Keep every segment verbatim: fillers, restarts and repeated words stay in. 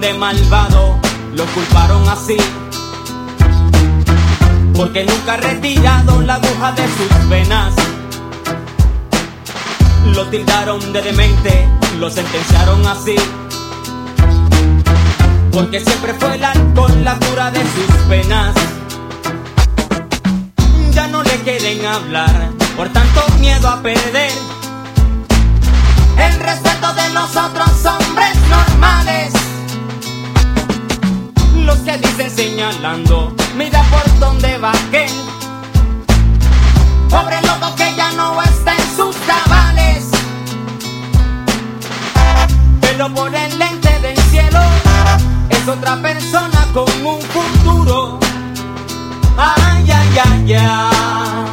de malvado, lo culparon así, porque nunca retiraron la aguja de sus venas. Lo tildaron de demente, lo sentenciaron así, porque siempre fue el alcohol la cura de sus penas. Ya no le quieren hablar por tanto miedo a perder el respeto de los otros hombres normales. Los que dicen señalando, mira por dónde va aquel pobre loco que ya no está en sus cabales. Pero por el lente del cielo es otra persona con un futuro. Ay, ay, ay, ay.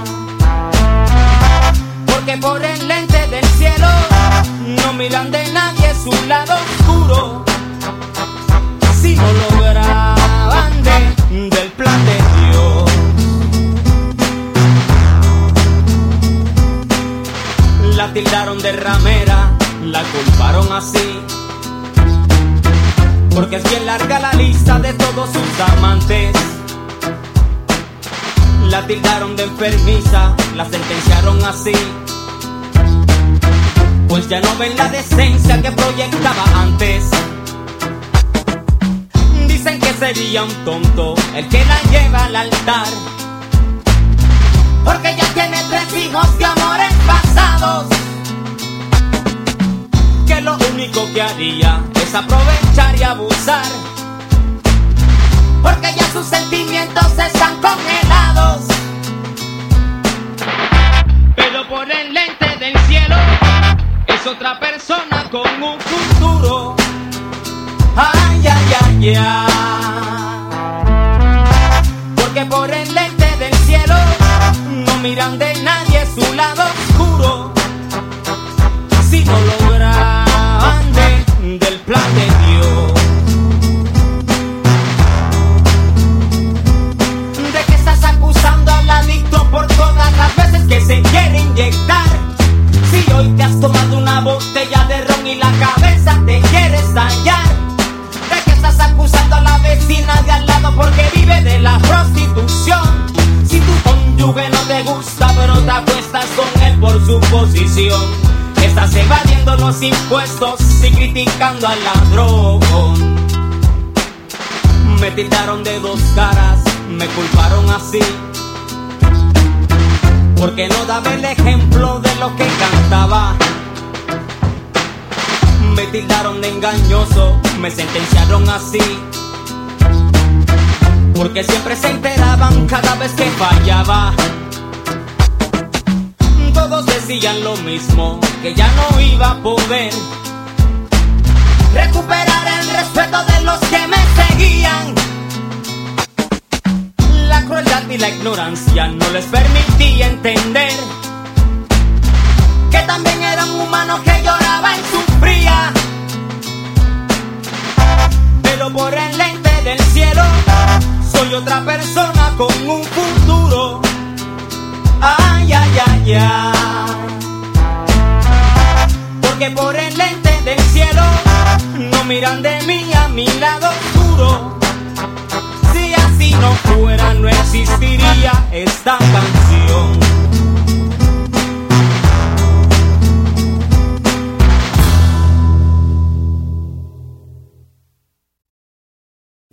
Porque por el lente del cielo no miran de nadie su lado oscuro. Si no lo graban de, del plan de Dios. La tildaron de ramera, la culparon así, porque es bien larga la lista de todos sus amantes. La tildaron de enfermiza, la sentenciaron así, pues ya no ven la decencia que proyectaba antes. Dicen que sería un tonto el que la lleva al altar, porque ya tiene tres hijos de amores pasados, que lo único que haría es aprovechar y abusar, porque ya sus sentimientos están congelados. Pero por el lente del cielo es otra persona con un futuro. Ay, ay, ay, ay. Porque por el lente del cielo no miran de nadie su lado oscuro. Si no lo graban de, del plan de Dios. ¿De qué estás acusando al adicto por todas las veces que se quiere inyectar? Si hoy te has tomado una botella de ron y la cabeza te quiere estallar. ¿De qué estás acusando a la vecina de al lado porque vive de la prostitución? Si tu cónyuge no te gusta pero te acuestas con él por su posición. Estás evadiendo los impuestos y criticando al ladrón. Me tildaron de dos caras, me culparon así, porque no daba el ejemplo de lo que cantaba. Me tildaron de engañoso, me sentenciaron así, porque siempre se enteraban cada vez que fallaba. Todos decían lo mismo, que ya no iba a poder recuperar el respeto de los que me seguían. La crueldad y la ignorancia no les permitía entender que también era un humano que lloraba y sufría. Pero por el lente del cielo soy otra persona con un futuro. Ay, ay, ay, ay. Porque por el lente del cielo no miran de mí a mi lado oscuro. Si así no fuera, no existiría esta canción.